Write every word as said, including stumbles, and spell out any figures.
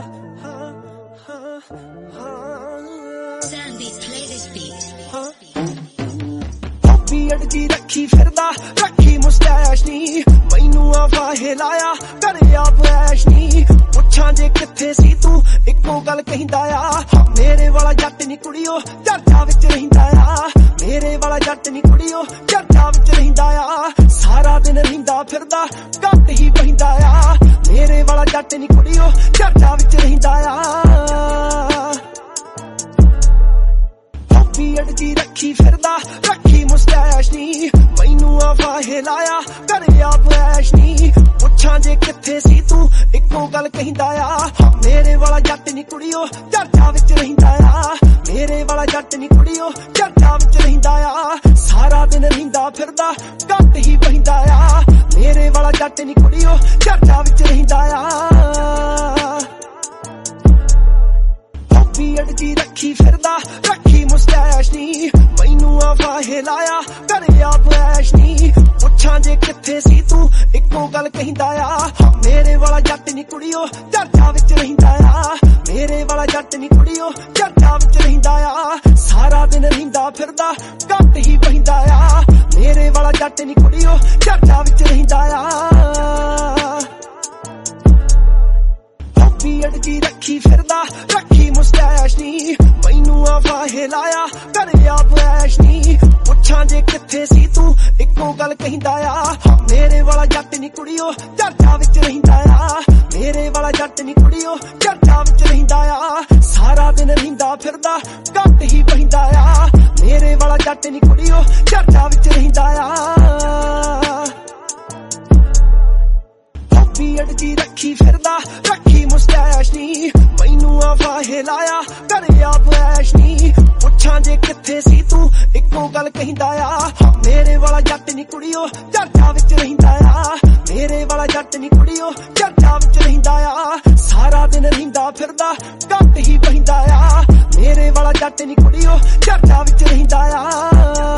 अड़की रखी फिरदा रखी मुस्टैश नी मैनू आ फाहे लाया करे आप ऐश नी पुछां जे किथे सी तू इक्को गल कहिंदा आ मेरे वाला जट नी कुड़ियो चर्चा विच रहिंदा आ मेरे वाला जट नी कुड़ियो चर्चा विच रहिंदा आ सारा दिन रहिंदा फिरदा घट ही बहिंदा आ मेरे वाला जट नी कुड़ियो चर्चा विच रहिंदा आ अड़की रखी फिरदा रखी मुस्टैश नी मैनू आ फाहे लाया करे आप ऐश नी पुछां जे किथे सी तू इक्को गल कहिंदा आ मेरे वाला जट नी कुड़ियो चर्चा विच रहिंदा आ मेरे वाला जट नी कुड़ियो चर्चा विच रहिंदा आ सारा दिन रहिंदा फिरदा घट ही बहिंदा आ मेरे वाला जट नी कुड़ियो चर्चा विच रहिंदा आ अड़की रखी फिरदा रखी मुस्टैश नी मैनू आ फाहे लाया करे आप ऐश नी पुछां जे किथे सी तू इक्को गल कहिंदा आ मेरे वाला जट नी कुड़ियो चर्चा विच रहिंदा आ मेरे वाला जट नी कुड़ियो चर्चा विच रहिंदा आ सारा दिन रहिंदा फिरदा घट ही बहिंदा आ मेरे वाला जट नी कुड़ियो चर्चा विच रहिंदा आ अड़की रखी फिरदा रखी मुस्टैश नी मैनू आ फाहे लाया करे आप ऐश नी पुछां जे किथे सी तू इक्को गल कहिंदा आ मेरे वाला जट नी कुड़ियो चर्चा विच रहिंदा आ मेरे वाला जट नी कुड़ियो चर्चा विच रहिंदा आ सारा दिन रहिंदा फिरदा घट ही बहिंदा आ मेरे वाला जट नी कुड़ियो चर्चा विच रहिंदा आ अड़की रखी फिरदा रखी मुस्टैश नी मैनू आ फाहे लाया करे आप ऐश नी पुछां जे किथे सी तू इक्को गल कहिंदा आ मेरे वाला जट नी कुड़ियो चर्चा विच रहिंदा आ मेरे वाला जट नी कुड़ियो चर्चा विच रहिंदा आ सारा दिन रहिंदा फिरदा घट ही बहिंदा आ मेरे वाला जट नी कुड़ियो चर्चा विच रहिंदा आ